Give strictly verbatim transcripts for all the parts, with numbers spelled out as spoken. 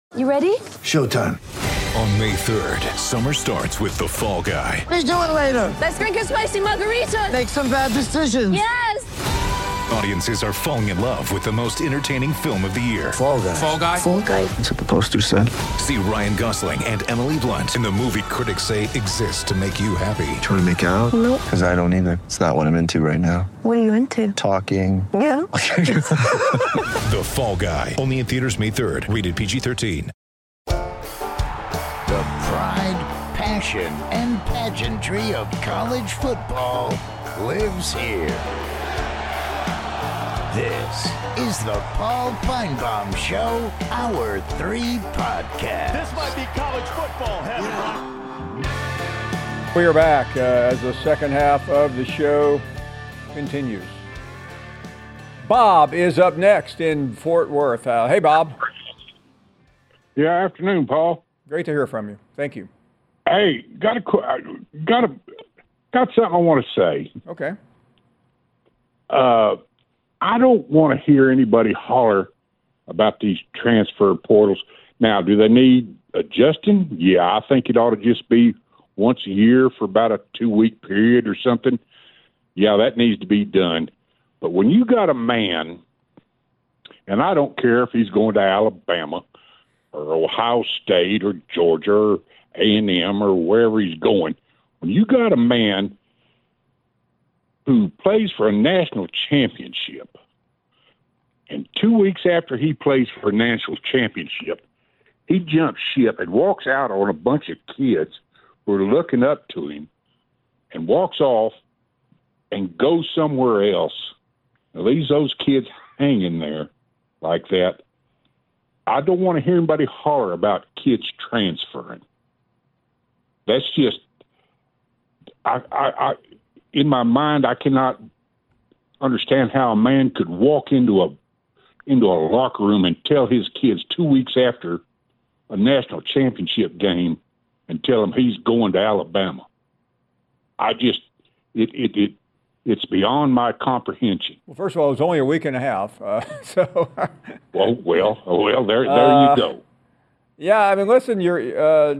You ready? Showtime. On May third, summer starts with The Fall Guy. Let's do it later. Let's drink a spicy margarita. Make some bad decisions. Yes! Audiences are falling in love with the most entertaining film of the year. Fall Guy. Fall Guy? Fall guy. That's what the poster said. See Ryan Gosling and Emily Blunt in the movie critics say exists to make you happy. Trying to make it out? Nope. Because I don't either. It's not what I'm into right now. What are you into? Talking. Yeah. The Fall Guy. Only in theaters May third. Rated P G thirteen. The pride, passion, and pageantry of college football lives here. This is the Paul Feinbaum Show, Hour three podcast. This might be college football heaven. We are back uh, as the second half of the show continues. Bob is up next in Fort Worth. Uh, hey, Bob. Yeah, afternoon, Paul. Great to hear from you. Thank you. Hey, got a got a got something I want to say. Okay. Uh, I don't want to hear anybody holler about these transfer portals. Now, do they need adjusting? Yeah, I think it ought to just be once a year for about a two-week period or something. Yeah, that needs to be done. But when you got a man, and I don't care if he's going to Alabama or Ohio State or Georgia or A and M or wherever he's going, when you got a man who plays for a national championship, and two weeks after he plays for a national championship, he jumps ship and walks out on a bunch of kids who are looking up to him and walks off and goes somewhere else. Now, leaves those kids hanging there like that. I don't want to hear anybody holler about kids transferring. That's just, I, I, I, in my mind, I cannot understand how a man could walk into a into a locker room and tell his kids two weeks after a national championship game and tell them he's going to Alabama. I just, it, it, it it's beyond my comprehension. Well, first of all, it was only a week and a half. Uh, so. well, well, well, there, there uh, you go. Yeah, I mean, listen, you're. Uh,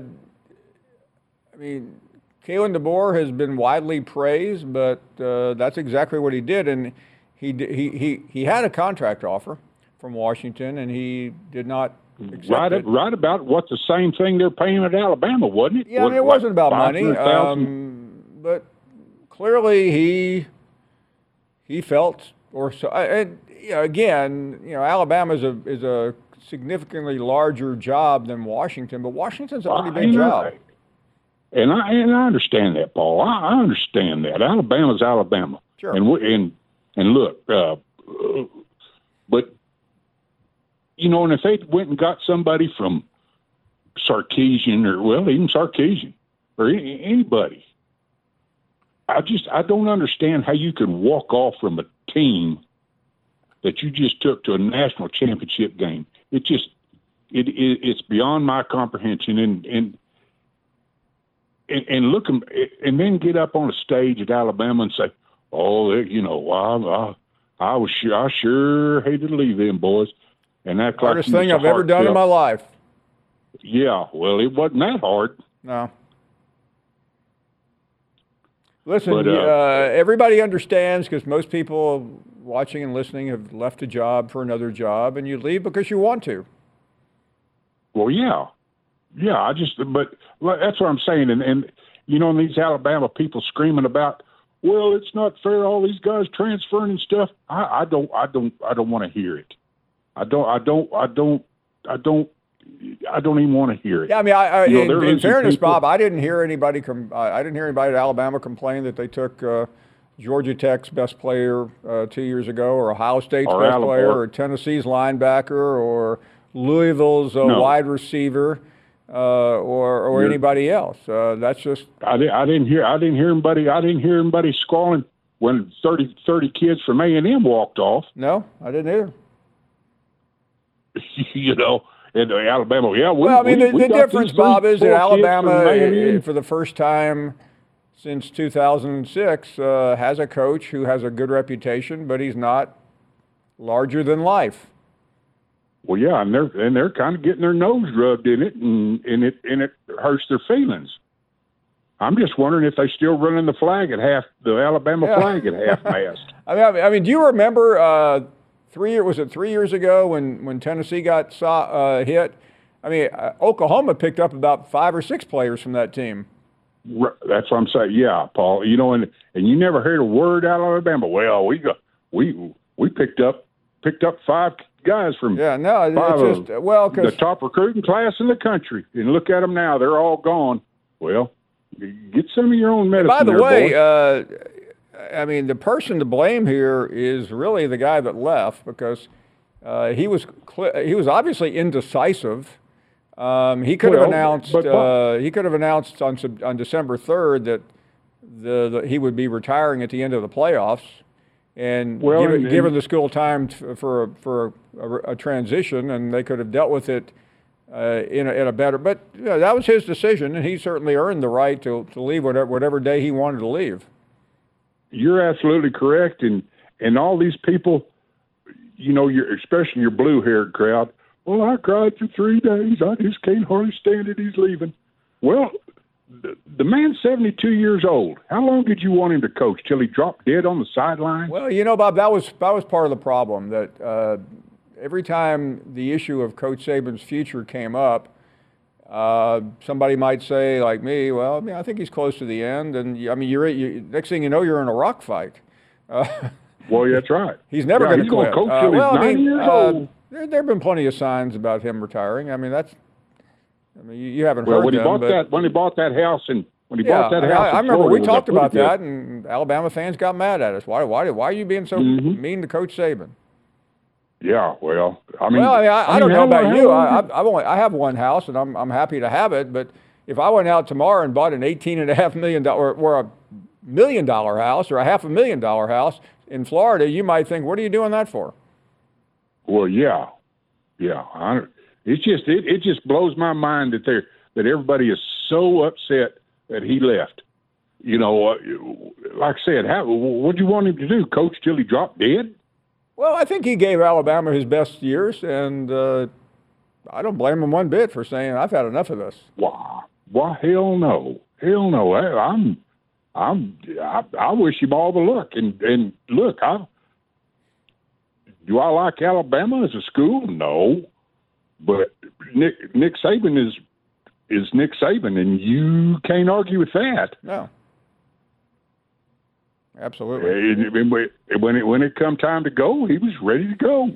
I mean, Kalen DeBoer has been widely praised, but uh, that's exactly what he did, and he he he he had a contract offer from Washington, and he did not accept right, it. Right about what's the same thing they're paying at Alabama, wasn't it? Yeah, I mean, it what, wasn't about money, um, but clearly he he felt, or so. And you know, again, you know, Alabama is a is a significantly larger job than Washington, but Washington's a pretty big job. I, and I and I understand that, Paul. I, I understand that. Alabama's Alabama. Sure. And and and look, uh, but you know, and if they went and got somebody from Sarkisian or well, even Sarkisian or any, anybody, I just I don't understand how you could walk off from a team that you just took to a national championship game. It just it, it it's beyond my comprehension, and and and, and look and then get up on a stage at Alabama and say, "Oh, you know, I I, I was sure I sure hated to leave them boys," and act like hardest thing I've ever done in my life. Yeah, well, it wasn't that hard. No. Listen, But, uh, uh, everybody understands because most people watching and listening have left a job for another job, and you leave because you want to. Well, yeah, yeah. I just, but well, that's what I'm saying. And, and you know, and these Alabama people screaming about, well, it's not fair. All these guys transferring and stuff. I, I don't, I don't, I don't want to hear it. I don't, I don't, I don't, I don't, I don't even want to hear it. Yeah, I mean, I, I, you know, in, in fairness, people, Bob, I didn't hear anybody. Com- I didn't hear anybody at Alabama complain that they took uh, Georgia Tech's best player uh, two years ago, or Ohio State's or best Alabama. player, or Tennessee's linebacker, or Louisville's uh, no. wide receiver, uh, or or You're, anybody else. Uh, that's just. I, I didn't hear. I didn't hear anybody. I didn't hear anybody squalling when thirty, thirty kids from A and M walked off. No, I didn't either. you know. And Alabama, yeah. We, well, I mean, we, the, we the difference, Bob, is that Alabama, for the first time since two thousand six, uh, has a coach who has a good reputation, but he's not larger than life. Well, yeah, and they're and they're kind of getting their nose rubbed in it, and, and it and it hurts their feelings. I'm just wondering if they still running the flag at half, the Alabama Yeah. flag at half mast. I mean, I mean, do you remember uh, three years? Was it three years ago when when Tennessee got saw, uh, hit? I mean, uh, Oklahoma picked up about five or six players from that team. Right, that's what I'm saying. Yeah, Paul. You know, and and you never heard a word out of Alabama. Well, we got we we picked up picked up five guys from Yeah, no, five it's of just well the because top recruiting class in the country, and look at them now; they're all gone. Well, get some of your own medicine. by the there, way, boy. uh, I mean, the person to blame here is really the guy that left because uh, he was cl- he was obviously indecisive. Um, he could have Well, announced but- uh, he could have announced on Sep- on December third that the, the he would be retiring at the end of the playoffs, and Well, given, and- given the school time t- for a, for a, a transition, and they could have dealt with it uh, in a, in a better. But you know, that was his decision, and he certainly earned the right to, to leave whatever whatever day he wanted to leave. You're absolutely correct, and and all these people, you know, your especially your blue-haired crowd. Well, I cried for three days. I just can't hardly stand it. He's leaving. Well, the, the man's seventy-two years old. How long did you want him to coach till he dropped dead on the sideline? Well, you know, Bob, that was that was part of the problem. That uh, every time the issue of Coach Saban's future came up, uh, somebody might say, like me, well, I mean, I think he's close to the end, and I mean, you're you, next thing you know, you're in a rock fight. Uh, Well, that's right. he's never Yeah, going to he's gonna quit. coach Uh, till he's well, I ninety mean, years uh, old. there there have been plenty of signs about him retiring. I mean, that's. I mean, you, you haven't Well, heard when he them, bought but, that, when he bought that house, and when he yeah, bought that I, mean, house, I, in I remember Florida, we it was talked pretty about good. that, and Alabama fans got mad at us. Why, why, why are you being so Mhm. mean to Coach Saban? Yeah, well, I mean, Well, I, mean, I, I, don't know how- about how you. long I, did- I, I've only, I have one house, and I'm, I'm happy to have it. But if I went out tomorrow and bought an eighteen and a half million dollar or a million dollar house or a half a million dollar house in Florida, you might think, "What are you doing that for?" Well, yeah, yeah. I, it's just it, it just blows my mind that they that everybody is so upset that he left. You know, uh, like I said, how, what do you want him to do? Coach till he dropped dead? Well, I think he gave Alabama his best years, and uh, I don't blame him one bit for saying, "I've had enough of this." Why? Why? Hell no, hell no. I, I'm, I'm, I, I wish him all the luck. And and look, I do I like Alabama as a school? No, but Nick Nick Saban is is Nick Saban, and you can't argue with that. No, absolutely. And- and when it when it come time to go, he was ready to go.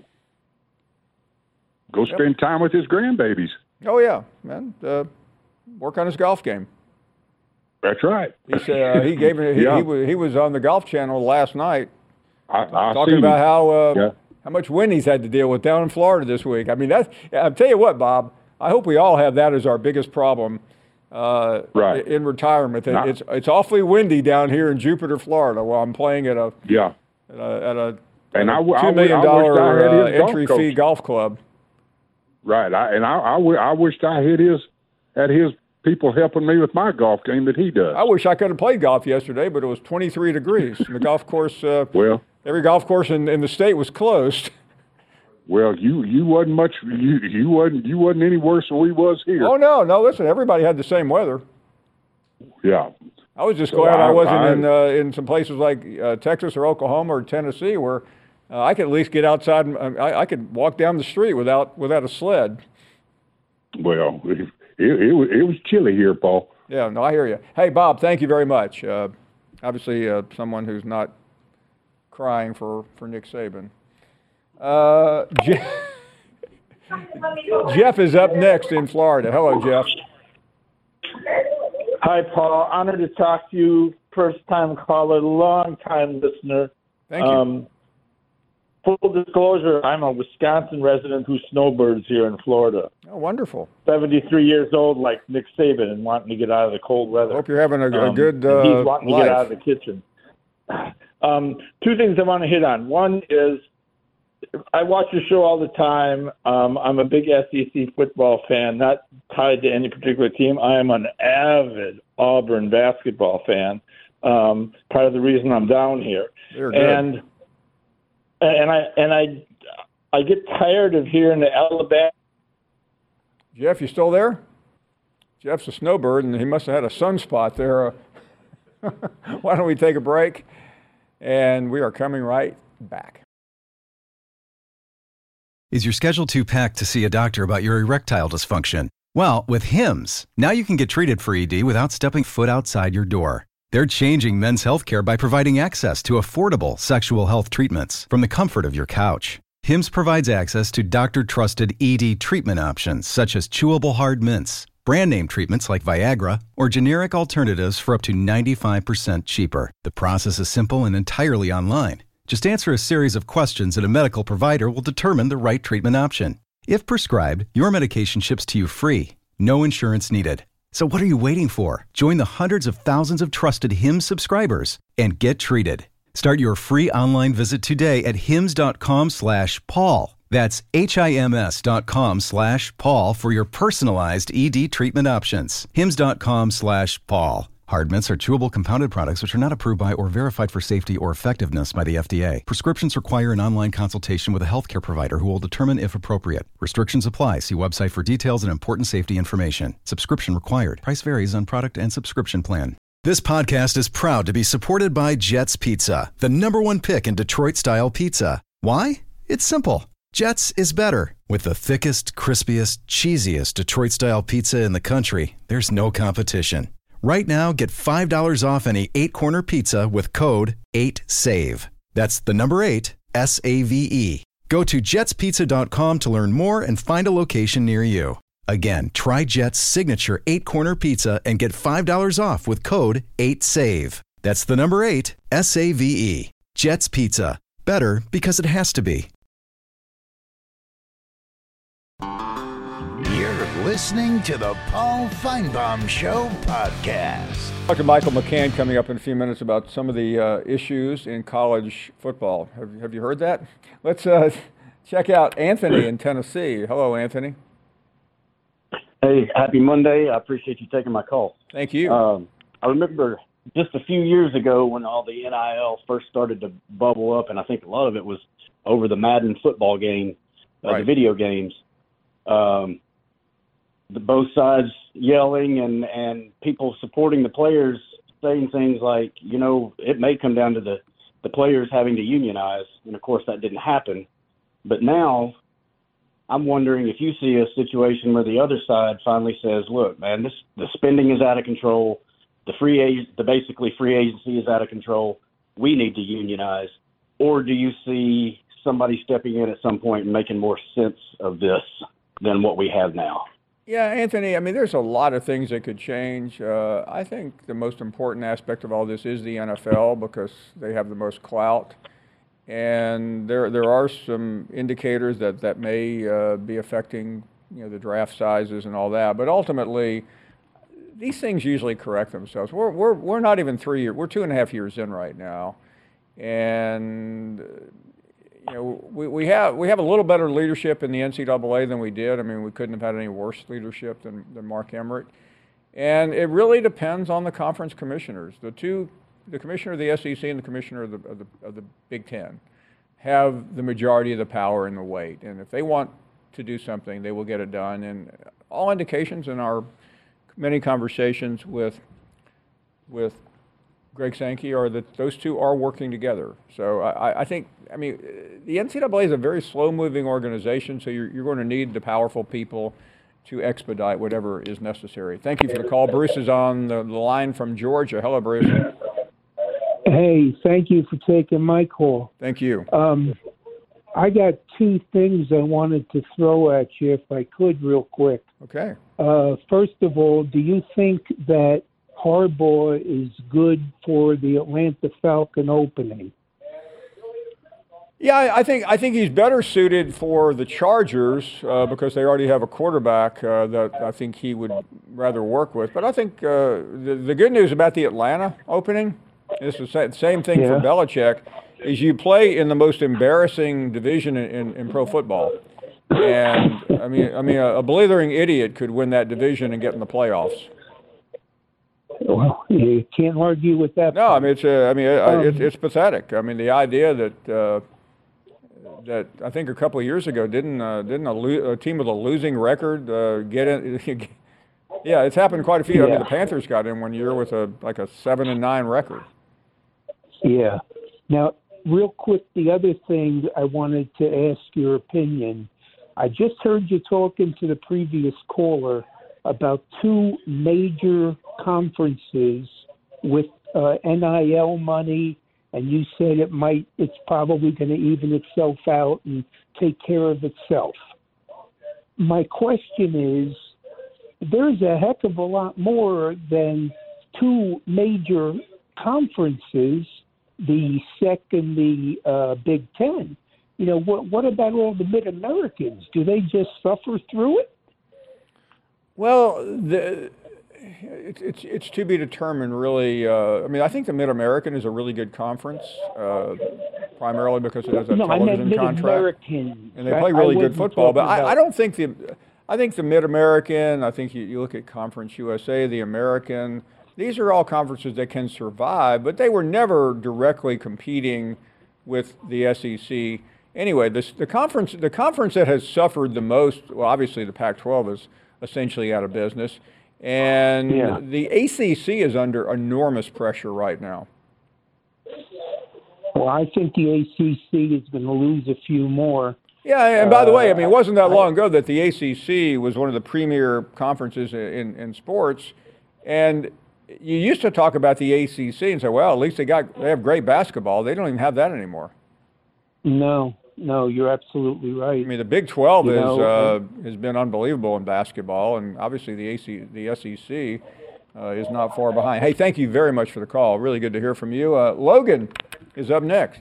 Go spend time with his grandbabies. Oh yeah, man. Uh, work on his golf game. That's right. He said uh, he gave it. He, Yeah. he was he was on the Golf Channel last night I, I talking seen about him. how uh, Yeah. how much wind he's had to deal with down in Florida this week. I mean, that's. I'll tell you what, Bob. I hope we all have that as our biggest problem uh, Right. in retirement. That Not- it's it's awfully windy down here in Jupiter, Florida, while I'm playing at a Yeah. at a, at a, And at I a w- I two w- million I wished I dollar had uh, his golf entry coach. fee golf club. Right. I, and I, I, w- I wished I had his had his people helping me with my golf game that he does. I wish I could have played golf yesterday, but it was twenty-three degrees. And the golf course, uh, Well, every golf course in, in the state was closed. well, you you wasn't much you you wasn't you wasn't any worse than we was here. Oh no, no! Listen, everybody had the same weather. Yeah. I was just So glad I, I- wasn't I- in uh, in some places like uh, Texas or Oklahoma or Tennessee where uh, I could at least get outside. And, uh, I, I could walk down the street without without a sled. Well, it, it, it, was, it was chilly here, Paul. Yeah, no, I hear you. Hey, Bob, thank you very much. Uh, obviously, uh, someone who's not crying for, for Nick Saban. Uh, Jeff, Jeff is up next in Florida. Hello, Jeff. Hi, Paul. Honored to talk to you. First-time caller, long-time listener. Thank you. Um, full disclosure, I'm a Wisconsin resident who snowbirds here in Florida. Oh, wonderful. seventy-three years old, like Nick Saban, and wanting to get out of the cold weather. Hope you're having a, a Um, good and uh, he's wanting life. to get out of the kitchen. Um, two things I want to hit on. One is I watch your show all the time. Um, I'm a big S E C football fan, not tied to any particular team. I am an avid Auburn basketball fan. Um, part of the reason I'm down here. They're good. And and I and I I get tired of hearing the Alabama. Jeff, you still there? Jeff's a snowbird, and he must have had a sunspot there. Why don't we take a break? And we are coming right back. Is your schedule too packed to see a doctor about your erectile dysfunction? Well, with Hims, now you can get treated for E D without stepping foot outside your door. They're changing men's healthcare by providing access to affordable sexual health treatments from the comfort of your couch. Hims provides access to doctor-trusted E D treatment options such as chewable hard mints, brand name treatments like Viagra, or generic alternatives for up to ninety-five percent cheaper. The process is simple and entirely online. Just answer a series of questions and a medical provider will determine the right treatment option. If prescribed, your medication ships to you free. No insurance needed. So what are you waiting for? Join the hundreds of thousands of trusted Hims subscribers and get treated. Start your free online visit today at hims.com slash Paul. That's H-I-M-S dot com slash Paul for your personalized E D treatment options. Hims.com slash Paul. Hard mints are chewable compounded products which are not approved by or verified for safety or effectiveness by the F D A. Prescriptions require an online consultation with a healthcare provider who will determine if appropriate. Restrictions apply. See website for details and important safety information. Subscription required. Price varies on product and subscription plan. This podcast is proud to be supported by Jets Pizza, the number one pick in Detroit-style pizza. Why? It's simple. Jets is better. With the thickest, crispiest, cheesiest Detroit-style pizza in the country, there's no competition. Right now, get five dollars off any eight-corner pizza with code eight save. That's the number eight, S A V E. Go to jets pizza dot com to learn more and find a location near you. Again, try Jet's signature eight-corner pizza and get five dollars off with code eight save. That's the number eight, S A V E. Jet's Pizza. Better because it has to be. You're listening to the Paul Feinbaum Show podcast. Doctor Michael McCann coming up in a few minutes about some of the uh, issues in college football. Have, have you heard that? Let's uh, check out Anthony in Tennessee. Hello, Anthony. Hey, happy Monday. I appreciate you taking my call. Thank you. Um, I remember just a few years ago when all the N I L first started to bubble up, and I think a lot of it was over the Madden football game, uh, right. the video games. Um, the both sides yelling and, and people supporting the players saying things like, you know, it may come down to the, the players having to unionize. And, of course, that didn't happen. But now I'm wondering if you see a situation where the other side finally says, look, man, this the spending is out of control. The free ag- the basically free agency is out of control. We need to unionize. Or do you see somebody stepping in at some point and making more sense of this than what we have now? Yeah, Anthony, I mean, there's a lot of things that could change. Uh, I think the most important aspect of all this is the N F L because they have the most clout. And there there are some indicators that, that may uh, be affecting, you know, the draft sizes and all that. But ultimately, these things usually correct themselves. We're, we're, we're not even three years, we're two and a half years in right now. And you know, we, we have we have a little better leadership in the N C double A than we did. I mean, we couldn't have had any worse leadership than, than Mark Emmert. And it really depends on the conference commissioners. The two, the commissioner of the S E C and the commissioner of the, of the, of the Big Ten have the majority of the power and the weight. And if they want to do something, they will get it done. And all indications in our many conversations with with Greg Sankey are that those two are working together. So I, I think, I mean, the N C double A is a very slow-moving organization, so you're, you're going to need the powerful people to expedite whatever is necessary. Thank you for the call. Bruce is on the, the line from Georgia. Hello, Bruce. Hey, thank you for taking my call. Thank you. Um, I got two things I wanted to throw at you, if I could, real quick. Okay. Uh, first of all, do you think that Harbaugh is good for the Atlanta Falcon opening? Yeah, I think I think he's better suited for the Chargers uh, because they already have a quarterback uh, that I think he would rather work with. But I think uh, the, the good news about the Atlanta opening, this is the same thing yeah. for Belichick, is you play in the most embarrassing division in, in, in pro football. And, I mean, I mean, a, a blithering idiot could win that division and get in the playoffs. Well, you can't argue with that. No, I mean it's uh, I mean um, it's, it's pathetic. I mean the idea that uh, that I think a couple of years ago didn't uh, didn't a, lo- a team with a losing record uh, get in? Yeah, it's happened quite a few. Yeah. I mean, the Panthers got in one year with a like a seven and nine record. Yeah. Now, real quick, the other thing I wanted to ask your opinion. I just heard you talking to the previous caller about two major conferences with uh, N I L money, and you said it might, it's probably going to even itself out and take care of itself. My question is, there's a heck of a lot more than two major conferences, the S E C and the uh, Big Ten. You know, what what about all the Mid-Americans? Do they just suffer through it? Well, the, it's it's it's to be determined, really. Uh, I mean, I think the Mid-American is a really good conference, uh, primarily because it has a no, television I meant contract, Mid-Americans. and they play really I, I good football. But I, about... I don't think the, I think the Mid-American. I think you, you look at Conference U S A, the American. These are all conferences that can survive, but they were never directly competing with the S E C. Anyway, this, the conference the conference that has suffered the most, well, obviously the Pac twelve is essentially out of business, and yeah. the A C C is under enormous pressure right now. Well, I think the A C C is going to lose a few more. Yeah, and by the way, I mean, it wasn't that uh, long ago that the A C C was one of the premier conferences in, in sports, and you used to talk about the A C C and say, well, at least they got they have great basketball. They don't even have that anymore. No, no, you're absolutely right. I mean, the Big twelve You is, know, uh, has been unbelievable in basketball, and obviously the A C, the S E C uh, is not far behind. Hey, thank you very much for the call. Really good to hear from you. Uh, Logan is up next.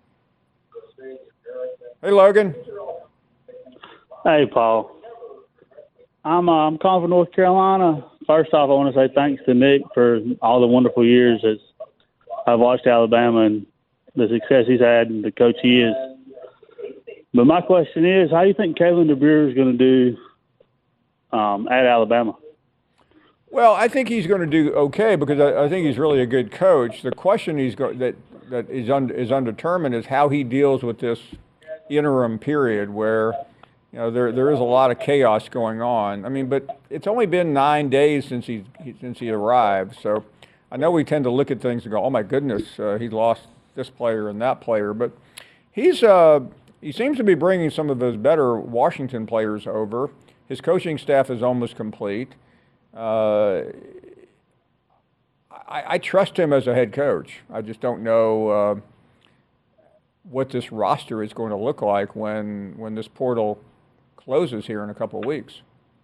Hey, Logan. Hey, Paul. I'm uh, I'm calling from North Carolina. First off, I want to say thanks to Nick for all the wonderful years as I've watched Alabama and the success he's had and the coach he is. But my question is, how do you think Kalen DeBoer is going to do um, at Alabama? Well, I think he's going to do okay because I, I think he's really a good coach. The question he's go, that that is un, is undetermined is how he deals with this interim period where, you know, there there is a lot of chaos going on. I mean, but it's only been nine days since he, he since he arrived. So I know we tend to look at things and go, oh my goodness, uh, he lost this player and that player. But he's uh, he seems to be bringing some of his better Washington players over. His coaching staff is almost complete. Uh, I, I trust him as a head coach. I just don't know uh, what this roster is going to look like when when this portal closes here in a couple of weeks.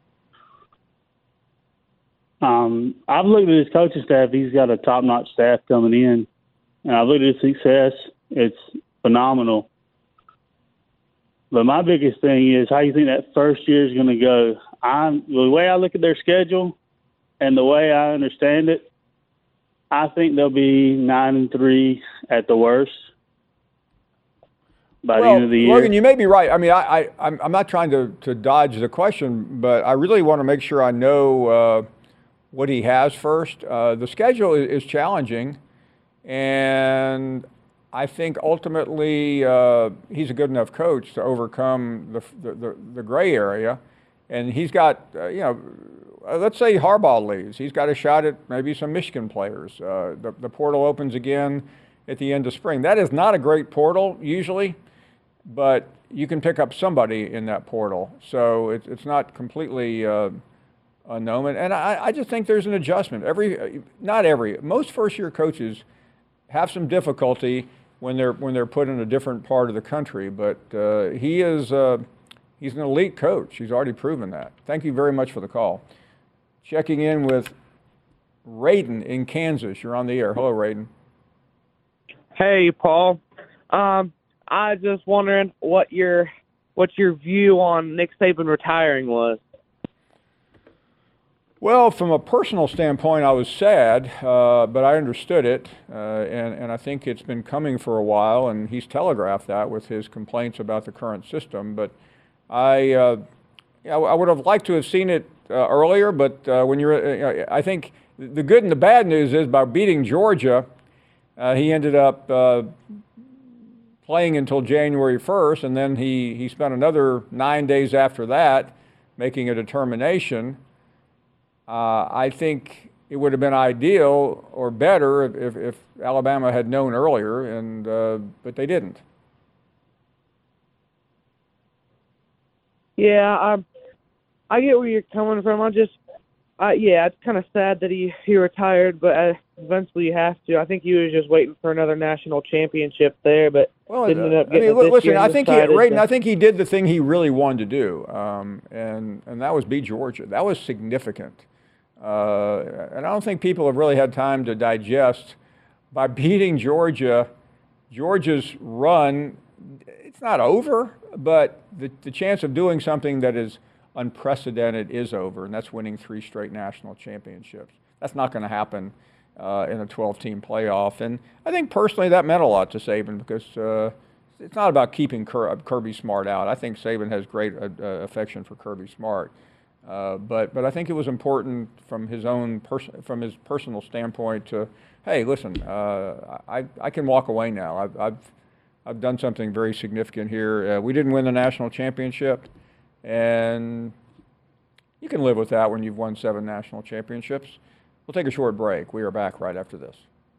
Um, I've looked at his coaching staff. He's got a top-notch staff coming in, and I've looked at his success. It's phenomenal. But my biggest thing is how you think that first year is going to go. I'm, the way I look at their schedule and the way I understand it, I think they'll be nine and three at the worst by well, the end of the year. Logan, you may be right. I mean, I, I, I'm, I'm not trying to, to dodge the question, but I really want to make sure I know uh, what he has first. Uh, the schedule is, is challenging, and I think ultimately uh, he's a good enough coach to overcome the the, the, the gray area. And he's got, uh, you know, uh, let's say Harbaugh leaves. He's got a shot at maybe some Michigan players. Uh, the, the portal opens again at the end of spring. That is not a great portal usually, but you can pick up somebody in that portal. So it, it's not completely uh, unknown. And I, I just think there's an adjustment. Every, not every, most first-year coaches have some difficulty when they're when they're put in a different part of the country. But uh, he is uh, he's an elite coach. He's already proven that. Thank you very much for the call. Checking in with Raiden in Kansas. You're on the air. Hello, Raiden. Hey, Paul. Um, I just wondering what your what your view on Nick Saban retiring was. Well, from a personal standpoint, I was sad, uh, but I understood it, uh, and, and I think it's been coming for a while, and he's telegraphed that with his complaints about the current system. But I, uh, I would have liked to have seen it uh, earlier, but uh, when you're, uh, I think the good and the bad news is by beating Georgia, uh, he ended up uh, playing until January first, and then he, he spent another nine days after that making a determination. Uh, I think it would have been ideal or better if, if, if Alabama had known earlier, and uh, but they didn't. Yeah, I I get where you're coming from. I just, uh, yeah, it's kind of sad that he, he retired, but uh, eventually you have to. I think he was just waiting for another national championship there, but well, didn't end up I getting mean, it this listen, year I and think he, decided Rayton, to- I think he did the thing he really wanted to do, um, and and that was beat Georgia. That was significant, uh, and I don't think people have really had time to digest. By beating Georgia, Georgia's run, it's not over, but the, the chance of doing something that is unprecedented is over, and that's winning three straight national championships. That's not going to happen uh, in a twelve-team playoff, and I think personally that meant a lot to Saban because uh, it's not about keeping Ker- Kirby Smart out. I think Saban has great uh, uh, affection for Kirby Smart, uh, but but I think it was important from his own pers- from his personal standpoint to, hey, listen, uh, I I can walk away now. I've I've I've done something very significant here. Uh, we didn't win the national championship, and you can live with that when you've won seven national championships. We'll take a short break. We are back right after this.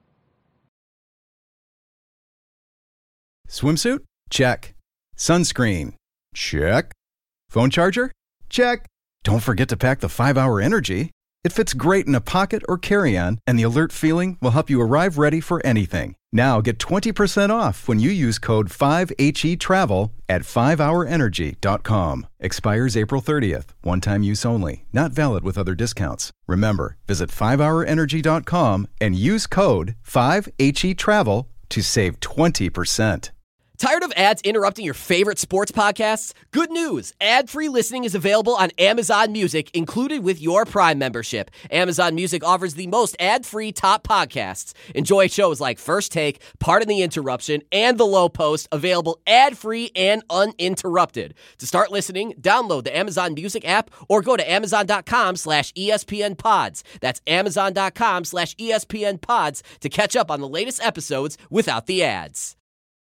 Swimsuit? Check. Sunscreen? Check. Phone charger? Check. Don't forget to pack the five hour Energy. It fits great in a pocket or carry-on, and the alert feeling will help you arrive ready for anything. Now get twenty percent off when you use code five H E travel at five hour energy dot com. Expires April thirtieth. One-time use only. Not valid with other discounts. Remember, visit five hour energy dot com and use code five H E travel to save twenty percent. Tired of ads interrupting your favorite sports podcasts? Good news! Ad-free listening is available on Amazon Music, included with your Prime membership. Amazon Music offers the most ad-free top podcasts. Enjoy shows like First Take, Pardon the Interruption, and The Low Post, available ad-free and uninterrupted. To start listening, download the Amazon Music app or go to amazon.com slash ESPN pods. That's amazon.com slash ESPN pods to catch up on the latest episodes without the ads.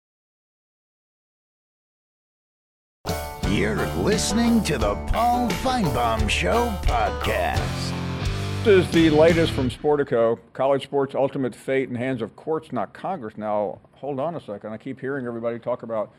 You're listening to the Paul Feinbaum Show podcast. This is the latest from Sportico. College sports' ultimate fate in hands of courts, not Congress. Now, hold on a second. I keep hearing everybody talk about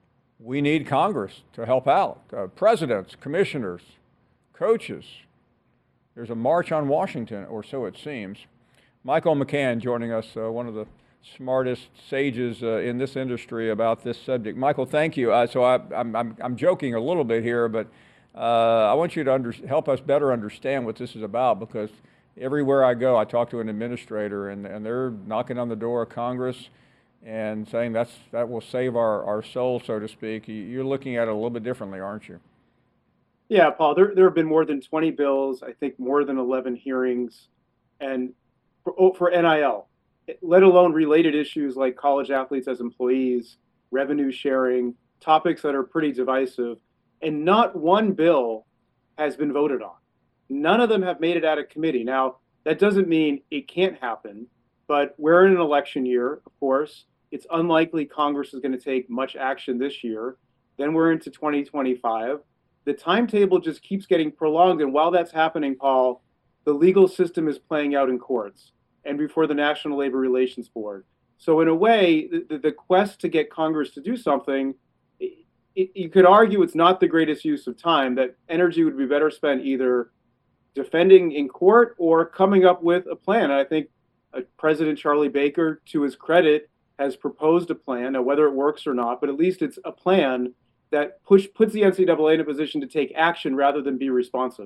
we need Congress to help out. Uh, presidents, commissioners, coaches. There's a march on Washington, or so it seems. Michael McCann joining us, uh, one of the smartest sages uh, in this industry about this subject. Michael, thank you. Uh, so I, I'm, I'm, I'm joking a little bit here, but uh, I want you to under, help us better understand what this is about, because everywhere I go, I talk to an administrator, and, and they're knocking on the door of Congress and saying that's that will save our, our soul, so to speak. You're looking at it a little bit differently, aren't you? Yeah, Paul, there, there have been more than twenty bills, I think more than eleven hearings, and for, for N I L. Let alone related issues like college athletes as employees, revenue sharing, topics that are pretty divisive. And not one bill has been voted on. None of them have made it out of committee. Now, that doesn't mean it can't happen, but we're in an election year, of course. It's unlikely Congress is going to take much action this year. Then we're into twenty twenty-five. The timetable just keeps getting prolonged. And while that's happening, Paul, the legal system is playing out in courts and before the National Labor Relations Board. So in a way, the, the quest to get Congress to do something, it, it, you could argue it's not the greatest use of time, that energy would be better spent either defending in court or coming up with a plan. And I think uh, President Charlie Baker, to his credit, has proposed a plan. Now, whether it works or not, but at least it's a plan that push, puts the N C double A in a position to take action rather than be responsive.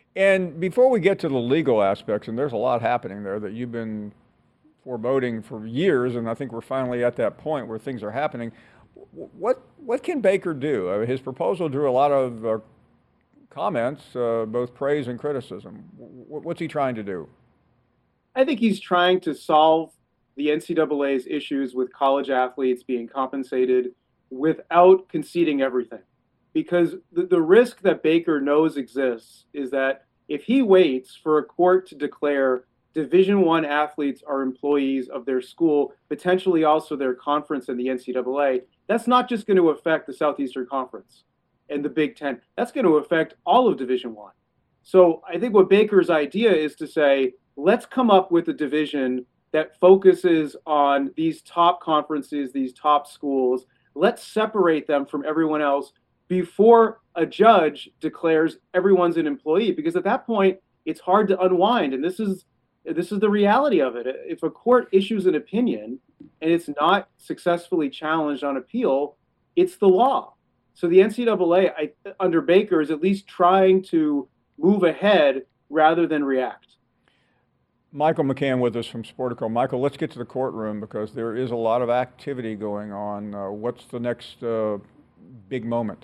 And before we get to the legal aspects, and there's a lot happening there that you've been foreboding for years, and I think we're finally at that point where things are happening. What what can Baker do? I mean, his proposal drew a lot of uh, comments, uh, both praise and criticism. What's he trying to do? I think he's trying to solve the N C double A's issues with college athletes being compensated without conceding everything. Because the, the risk that Baker knows exists is that if he waits for a court to declare Division One athletes are employees of their school, potentially also their conference and the N C double A, that's not just going to affect the Southeastern Conference and the Big Ten. That's going to affect all of Division One. So I think what Baker's idea is to say, let's come up with a division that focuses on these top conferences, these top schools. Let's separate them from everyone else before a judge declares everyone's an employee, because at that point it's hard to unwind. And this is this is the reality of it. If a court issues an opinion and it's not successfully challenged on appeal, it's the law. So the N C double A, I, under Baker, is at least trying to move ahead rather than react. Michael McCann with us from Sportico. Michael, let's get to the courtroom because there is a lot of activity going on. Uh, what's the next uh, big moment?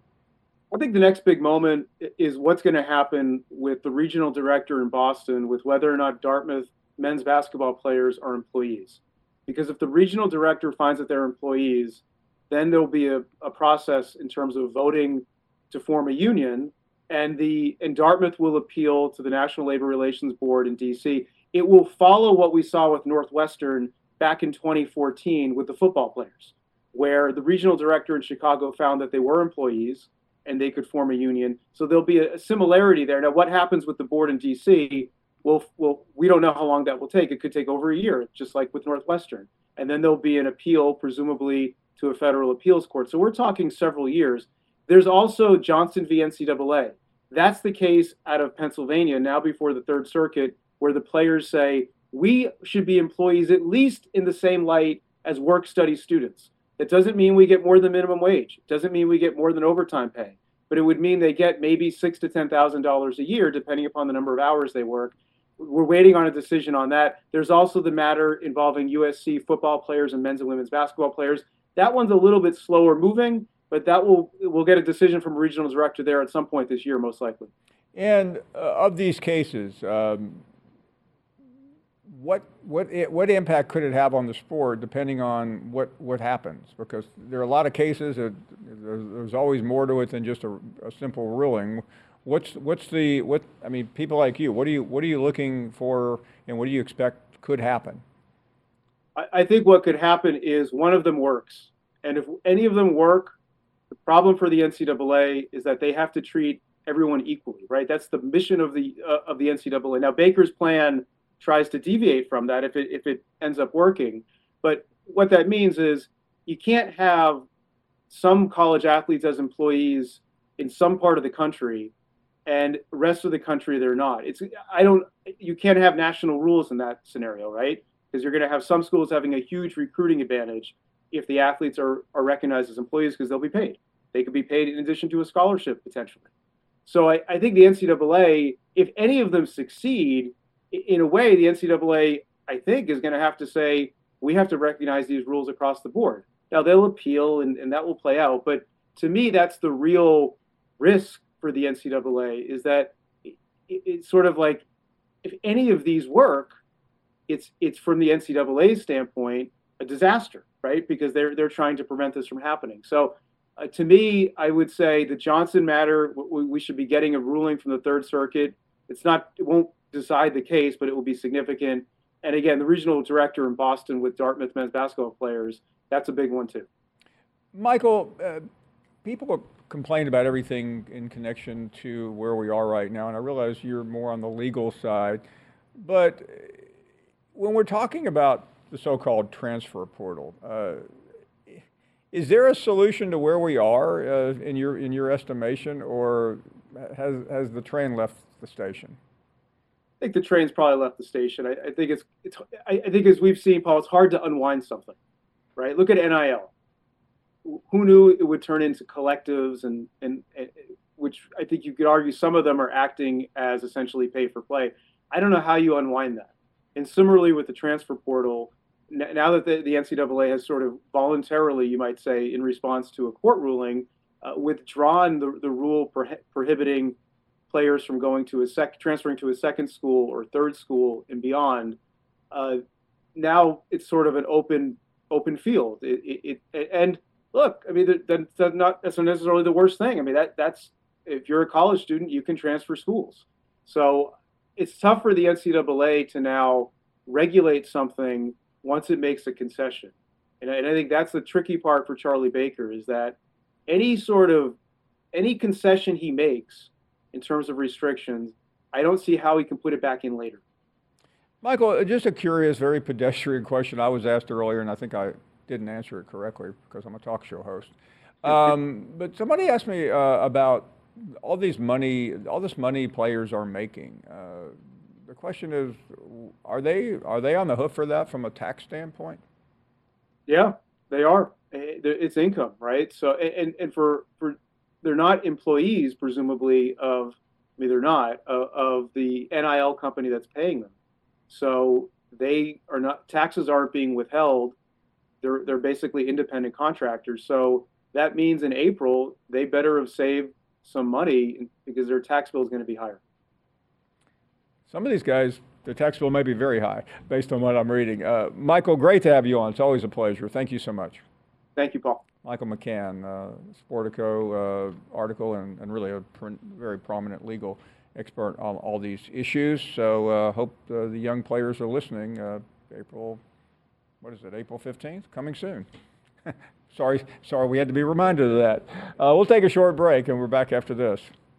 I think the next big moment is what's going to happen with the regional director in Boston with whether or not Dartmouth men's basketball players are employees. Because if the regional director finds that they're employees, then there'll be a, a process in terms of voting to form a union, and the and Dartmouth will appeal to the National Labor Relations Board in D C. It will follow what we saw with Northwestern back in twenty fourteen with the football players, where the regional director in Chicago found that they were employees and they could form a union. So there'll be a, a similarity there. Now, what happens with the board in D C, well, well, we don't know how long that will take. It could take over a year, just like with Northwestern. And then there'll be an appeal, presumably to a federal appeals court. So we're talking several years. There's also Johnson v. N C double A. That's the case out of Pennsylvania, now before the Third Circuit, where the players say, we should be employees at least in the same light as work-study students. It doesn't mean we get more than minimum wage. It doesn't mean we get more than overtime pay. But it would mean they get maybe six to ten thousand dollars a year, depending upon the number of hours they work. We're waiting on a decision on that. There's also the matter involving U S C football players and men's and women's basketball players. That one's a little bit slower moving, but that will we'll get a decision from a regional director there at some point this year, most likely. And uh, of these cases, um, what what what impact could it have on the sport, depending on what what happens? Because there are a lot of cases that there's, there's always more to it than just a, a simple ruling. What's what's the what? I mean, people like you, what are you what are you looking for, and what do you expect could happen? I, I think what could happen is one of them works, and if any of them work, the problem for the N C double A is that they have to treat everyone equally, right? That's the mission of the uh, of the N C double A. Now, Baker's plan tries to deviate from that if it if it ends up working, but what that means is you can't have some college athletes as employees in some part of the country and the rest of the country they're not. It's I don't you can't have national rules in that scenario, right? Because you're going to have some schools having a huge recruiting advantage if the athletes are are recognized as employees because they'll be paid. They could be paid in addition to a scholarship potentially. So I, I think the N C double A, if any of them succeed, in a way, the N C double A, I think, is going to have to say, we have to recognize these rules across the board. Now, they'll appeal, and, and that will play out. But to me, that's the real risk for the N C double A, is that it, it's sort of like, if any of these work, it's it's from the N C double A's standpoint, a disaster, right? Because they're, they're trying to prevent this from happening. So uh, to me, I would say the Johnson matter, we, we should be getting a ruling from the Third Circuit. It's not, it won't decide the case, but it will be significant. And again, the regional director in Boston with Dartmouth men's basketball players, that's a big one too. Michael, uh, people complain about everything in connection to where we are right now, and I realize you're more on the legal side, but when we're talking about the so-called transfer portal, uh, is there a solution to where we are uh, in your in your estimation, or has has the train left the station? I think the train's probably left the station. I, I think it's, it's I, I think as we've seen, Paul, it's hard to unwind something, right? Look at N I L. Who knew it would turn into collectives, and, and and which I think you could argue some of them are acting as essentially pay for play. I don't know how you unwind that. And similarly with the transfer portal, now that the, the N C double A has sort of voluntarily, you might say, in response to a court ruling, uh, withdrawn the, the rule pro- prohibiting players from going to a sec, transferring to a second school or third school and beyond. Uh, now it's sort of an open open field. It, it, it and look, I mean, that, that's not that's not necessarily the worst thing. I mean, that that's if you're a college student, you can transfer schools. So it's tough for the N C double A to now regulate something once it makes a concession. And I, and I think that's the tricky part for Charlie Baker is that any sort of any concession he makes in terms of restrictions, I don't see how he can put it back in later. Michael, just a curious, very pedestrian question I was asked earlier, and I think I didn't answer it correctly because I'm a talk show host. Um, but somebody asked me uh, about all these money, all this money players are making. Uh, the question is, are they are they on the hook for that from a tax standpoint? Yeah, they are. It's income, right? So, and and for for they're not employees, presumably of. I mean, they're not uh, of the N I L company that's paying them. So they are not, taxes aren't being withheld. They're they're basically independent contractors. So that means in April they better have saved some money because their tax bill is going to be higher. Some of these guys, the tax bill may be very high based on what I'm reading. Uh, Michael, great to have you on. It's always a pleasure. Thank you so much. Thank you, Paul. Michael McCann, uh, Sportico uh, article, and, and really a pr- very prominent legal expert on all these issues. So uh, hope uh, the young players are listening. Uh, April, what is it, April fifteenth? Coming soon. sorry, sorry, we had to be reminded of that. Uh, we'll take a short break, and we're back after this.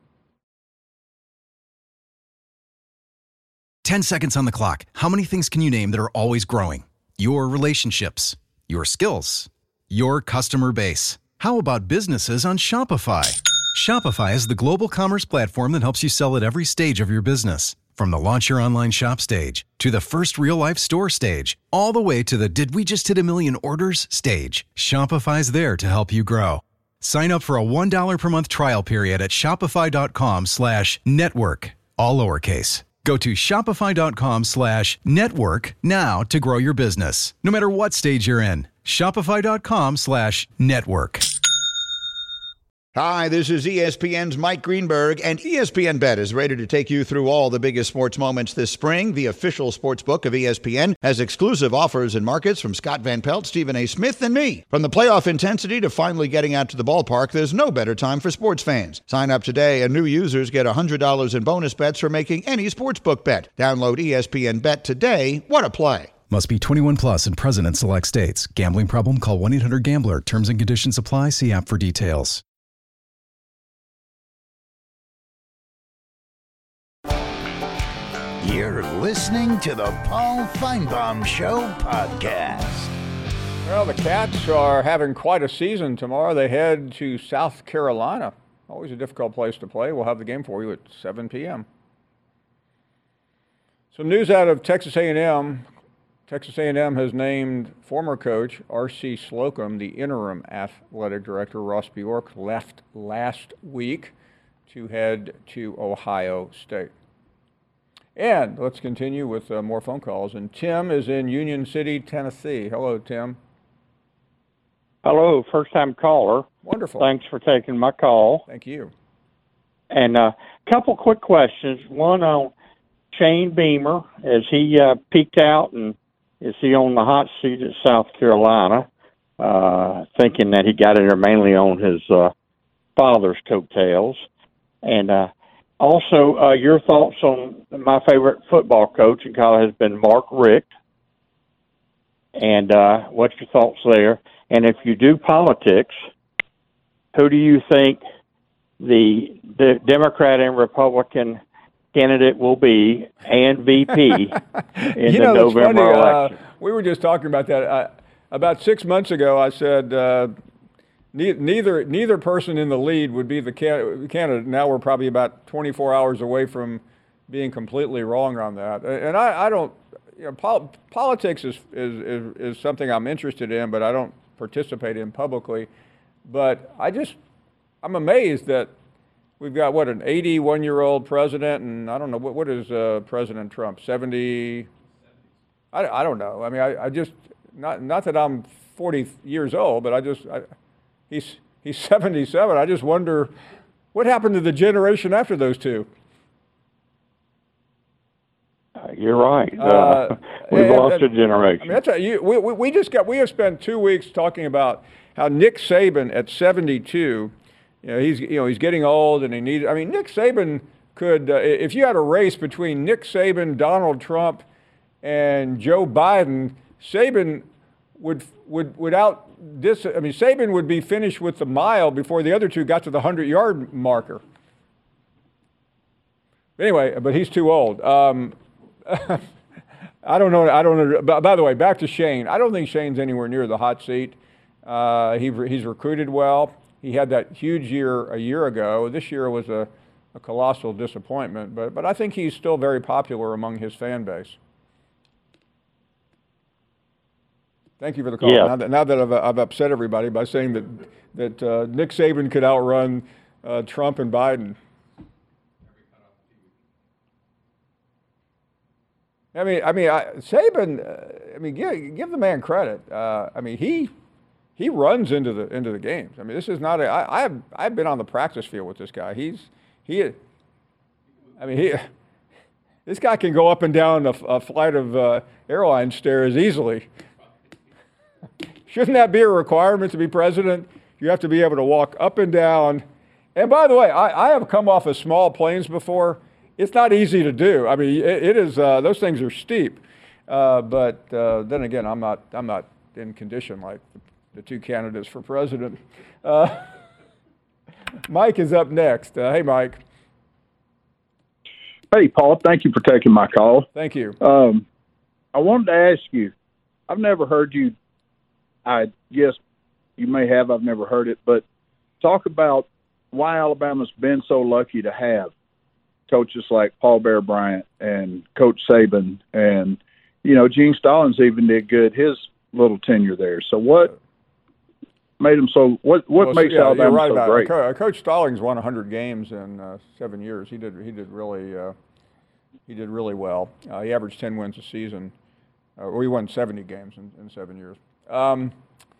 Ten seconds on the clock. How many things can you name that are always growing? Your relationships, your skills, your customer base. How about businesses on Shopify? Shopify is the global commerce platform that helps you sell at every stage of your business. From the launch your online shop stage, to the first real-life store stage, all the way to the did we just hit a million orders stage. Shopify's there to help you grow. Sign up for a one dollar per month trial period at shopify.com slash network, all lowercase. Go to shopify.com slash network now to grow your business, no matter what stage you're in. Shopify.com slash network. Hi, this is E S P N's Mike Greenberg, and E S P N Bet is ready to take you through all the biggest sports moments this spring. The official sports book of E S P N has exclusive offers and markets from Scott Van Pelt, Stephen A. Smith, and me. From the playoff intensity to finally getting out to the ballpark, there's no better time for sports fans. Sign up today, and new users get one hundred dollars in bonus bets for making any sportsbook bet. Download E S P N Bet today. What a play. Must be twenty-one plus and present in select states. Gambling problem? Call one eight hundred gambler. Terms and conditions apply. See app for details. You're listening to the Paul Feinbaum Show podcast. Well, the Cats are having quite a season tomorrow. They head to South Carolina. Always a difficult place to play. We'll have the game for you at seven p.m. Some news out of Texas A and M. Texas A and M has named former coach R C Slocum the interim athletic director. Ross Bjork left last week to head to Ohio State. And let's continue with uh, more phone calls. And Tim is in Union City, Tennessee. Hello, Tim. Hello, first-time caller. Wonderful. Thanks for taking my call. Thank you. And a uh, couple quick questions. One on Shane Beamer. As he uh, peaked out, and is he on the hot seat at South Carolina, uh, thinking that he got in there mainly on his uh, father's coattails? And uh, also, uh, your thoughts on my favorite football coach in college has been Mark Richt. And uh, what's your thoughts there? And if you do politics, who do you think the, the Democrat and Republican candidate will be and V P in you the know, November funny, election? Uh, we were just talking about that. I, about six months ago, I said uh, ne- neither neither person in the lead would be the can- candidate. Now we're probably about twenty-four hours away from being completely wrong on that. And I, I don't, you know, pol- politics is, is, is, is something I'm interested in, but I don't participate in publicly. But I just, I'm amazed that we've got, what, an eighty-one-year-old president, and I don't know, what, what is uh, President Trump, seventy? I, I don't know. I mean, I, I just, not not that I'm forty years old, but I just, I, he's he's seventy-seven. I just wonder what happened to the generation after those two. Uh, you're right. Uh, Uh, we've and- lost a and- generation. I mean, that's a, you, we, we we just got, we have spent two weeks talking about how Nick Saban at seventy-two, you know, he's, you know, he's getting old and he needs, I mean, Nick Saban could, uh, if you had a race between Nick Saban, Donald Trump, and Joe Biden, Saban would would without this, I mean, Saban would be finished with the mile before the other two got to the hundred-yard marker. Anyway, but he's too old. Um, I don't know. I don't know. By, by the way, back to Shane. I don't think Shane's anywhere near the hot seat. Uh, he, he's recruited well. He had that huge year a year ago. This year was a, a colossal disappointment, but but I think he's still very popular among his fan base. Thank you for the call. Yeah. Now that, now that I've, I've upset everybody by saying that that uh, Nick Saban could outrun uh, Trump and Biden. I mean, I mean, I, Saban. Uh, I mean, give, give the man credit. Uh, I mean, he he runs into the into the games. I mean, this is not a. I, I've I've been on the practice field with this guy. He's he. I mean, he. This guy can go up and down a, a flight of uh, airline stairs easily. Shouldn't that be a requirement to be president? You have to be able to walk up and down. And by the way, I, I have come off of small planes before. It's not easy to do. I mean, it, it is. Uh, those things are steep. Uh, but uh, then again, I'm not. I'm not in condition like the, the two candidates for president. Uh, Mike is up next. Uh, hey, Mike. Hey, Paul. Thank you for taking my call. Thank you. Um, I wanted to ask you. I've never heard you. I guess you may have. I've never heard it, but talk about why Alabama's been so lucky to have coaches like Paul Bear Bryant and Coach Saban, and you know Gene Stallings even did good his little tenure there. So what made him so? What what well, makes yeah, Alabama right so about great? It. Co- Coach Stallings won one hundred games in uh, seven years. He did he did really uh, he did really well. Uh, he averaged ten wins a season, uh, or he won seventy games in, in seven years. Um,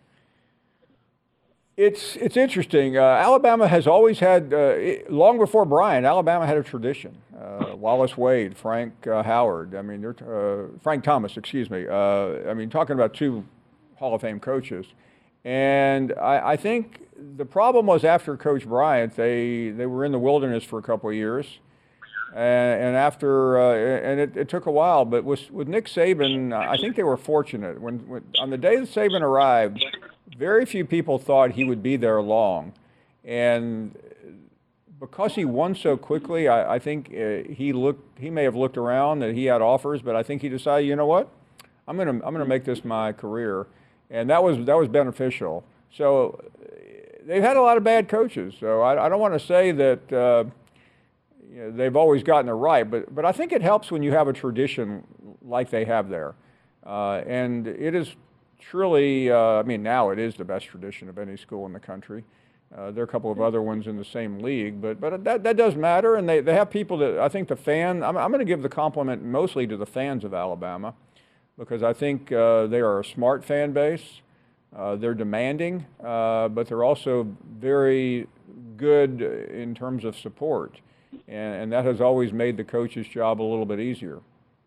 It's it's interesting. Uh, Alabama has always had, uh, it, long before Bryant, Alabama had a tradition. Uh, Wallace Wade, Frank uh, Howard. I mean, they're, uh, Frank Thomas. Excuse me. Uh, I mean, talking about two Hall of Fame coaches, and I, I think the problem was after Coach Bryant, they they were in the wilderness for a couple of years, and, and after uh, and it, it took a while. But with with Nick Saban, I think they were fortunate when, when on the day that Saban arrived. Very few people thought he would be there long, and because he won so quickly, I, I think uh, he looked. He may have looked around that he had offers, but I think he decided, you know what, I'm gonna I'm gonna make this my career, and that was that was beneficial. So they've had a lot of bad coaches. So I, I don't want to say that uh, you know, they've always gotten it right, but but I think it helps when you have a tradition like they have there, uh, and it is. Truly, uh, I mean, now it is the best tradition of any school in the country. Uh, there are a couple of other ones in the same league, but but that, that does matter, and they, they have people that I think the fan, I'm, I'm going to give the compliment mostly to the fans of Alabama, because I think uh, they are a smart fan base. Uh, they're demanding, uh, but they're also very good in terms of support, and, and that has always made the coach's job a little bit easier.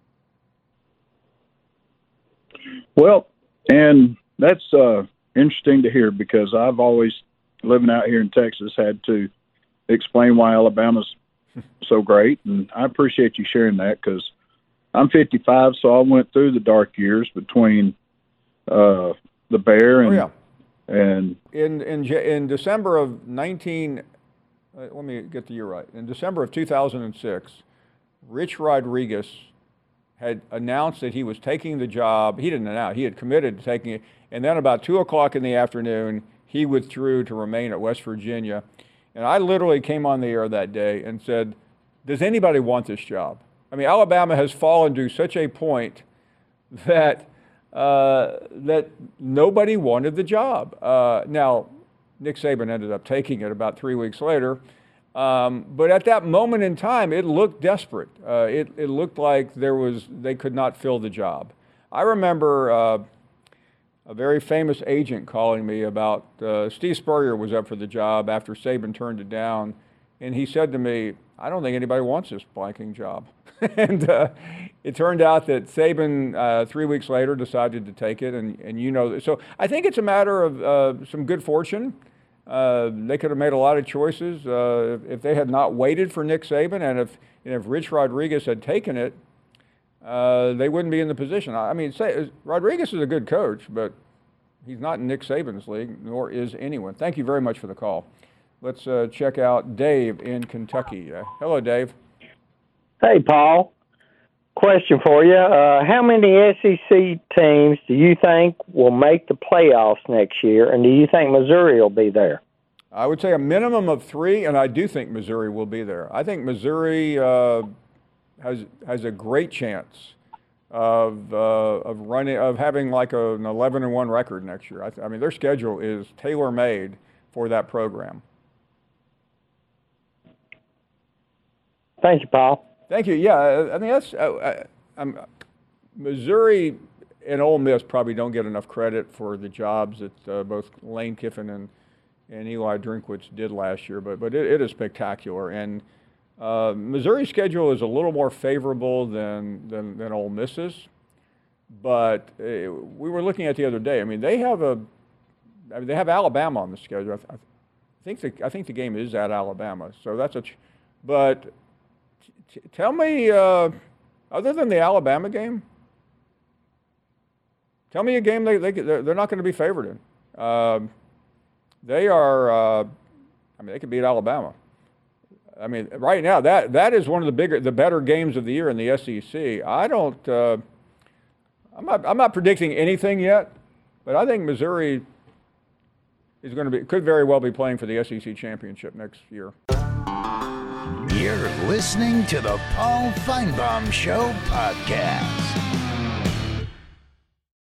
Well, and that's uh, interesting to hear, because I've always, living out here in Texas, had to explain why Alabama's so great. And I appreciate you sharing that, because I'm fifty-five, so I went through the dark years between uh, the Bear and oh, yeah. and in in in December of nineteen. Uh, let me get the year right. In December of two thousand six, Rich Rodriguez had announced that he was taking the job. He didn't announce, he had committed to taking it. And then about two o'clock in the afternoon, he withdrew to remain at West Virginia. And I literally came on the air that day and said, does anybody want this job? I mean, Alabama has fallen to such a point that uh, that nobody wanted the job. Uh, now, Nick Saban ended up taking it about three weeks later. Um, but at that moment in time, it looked desperate. Uh, it, it looked like there was they could not fill the job. I remember uh, a very famous agent calling me about uh, Steve Spurrier was up for the job after Saban turned it down, and he said to me, "I don't think anybody wants this blanking job." and uh, it turned out that Saban uh, three weeks later decided to take it, and and you know, so I think it's a matter of uh, some good fortune. Uh, they could have made a lot of choices uh, if, if they had not waited for Nick Saban, and if and if Rich Rodriguez had taken it, uh, they wouldn't be in the position. I, I mean, say, Rodriguez is a good coach, but he's not in Nick Saban's league, nor is anyone. Thank you very much for the call. Let's uh, check out Dave in Kentucky. Uh, hello, Dave. Hey, Paul. Question for you. Uh, how many S E C teams do you think will make the playoffs next year, and do you think Missouri will be there? I would say a minimum of three, and I do think Missouri will be there. I think Missouri uh, has has a great chance of uh, of running of having like a, an eleven and one record next year. I, th- I mean, their schedule is tailor made for that program. Thank you, Paul. Thank you. Yeah, I mean that's I, I, I'm, Missouri and Ole Miss probably don't get enough credit for the jobs that uh, both Lane Kiffin and and Eli Drinkwitz did last year, but but it, it is spectacular. And uh, Missouri's schedule is a little more favorable than than, than Ole Miss's, but uh, we were looking at the other day. I mean, they have a I mean, they have Alabama on the schedule. I, th- I think the I think the game is at Alabama, so that's a. Ch- but t- tell me, uh, other than the Alabama game, tell me a game they they they're not going to be favored in. Uh, They are, uh, I mean, they could beat Alabama. I mean, right now, that that is one of the bigger, the better games of the year in the S E C. I don't, uh, I'm not, I'm not predicting anything yet, but I think Missouri is going to be, could very well be playing for the S E C championship next year. You're listening to the Paul Feinbaum Show podcast.